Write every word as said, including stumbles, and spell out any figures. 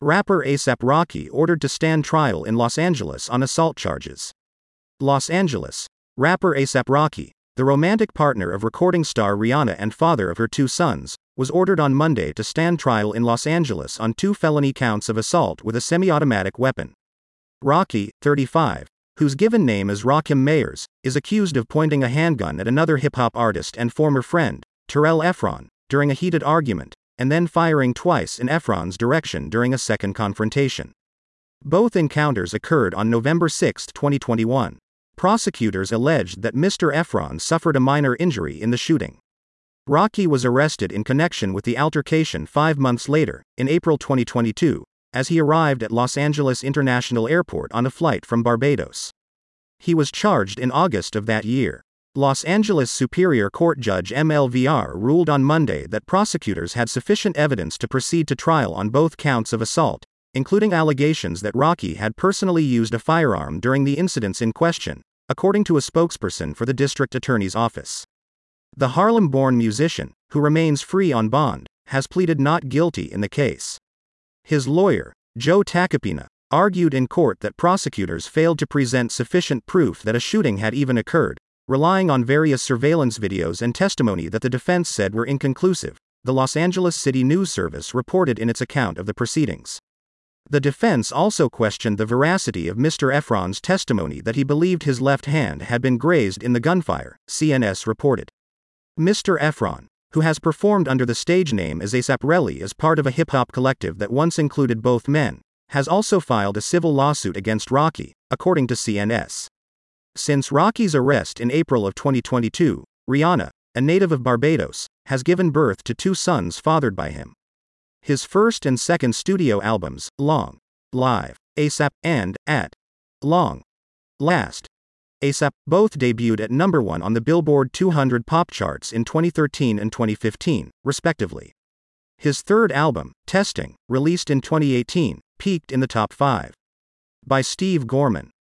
Rapper A$AP Rocky ordered to stand trial in Los Angeles on assault charges. Los Angeles. Rapper A$AP Rocky, the romantic partner of recording star Rihanna and father of her two sons, was ordered on Monday to stand trial in Los Angeles on two felony counts of assault with a semi-automatic weapon. Rocky, thirty-five, whose given name is Rakim Mayers, is accused of pointing a handgun at another hip-hop artist and former friend, Terrell Efron, during a heated argument, and then firing twice in Efron's direction during a second confrontation. Both encounters occurred on November sixth, twenty twenty-one. Prosecutors alleged that Mister Efron suffered a minor injury in the shooting. Rocky was arrested in connection with the altercation five months later, in April twenty twenty-two, as he arrived at Los Angeles International Airport on a flight from Barbados. He was charged in August of that year. Los Angeles Superior Court Judge M L V R ruled on Monday that prosecutors had sufficient evidence to proceed to trial on both counts of assault, including allegations that Rocky had personally used a firearm during the incidents in question, according to a spokesperson for the district attorney's office. The Harlem-born musician, who remains free on bond, has pleaded not guilty in the case. His lawyer, Joe Tacopina, argued in court that prosecutors failed to present sufficient proof that a shooting had even occurred, relying on various surveillance videos and testimony that the defense said were inconclusive, the Los Angeles City News Service reported in its account of the proceedings. The defense also questioned the veracity of Mister Efron's testimony that he believed his left hand had been grazed in the gunfire, C N S reported. Mister Efron, who has performed under the stage name as A$AP Rocky as part of a hip-hop collective that once included both men, has also filed a civil lawsuit against Rocky, according to C N S. Since Rocky's arrest in April of twenty twenty-two, Rihanna, a native of Barbados, has given birth to two sons fathered by him. His first and second studio albums, Long Live A$AP and At Long Last A$AP, both debuted at number one on the Billboard two hundred pop charts in twenty thirteen and twenty fifteen, respectively. His third album, Testing, released in twenty eighteen, peaked in the top five. By Steve Gorman.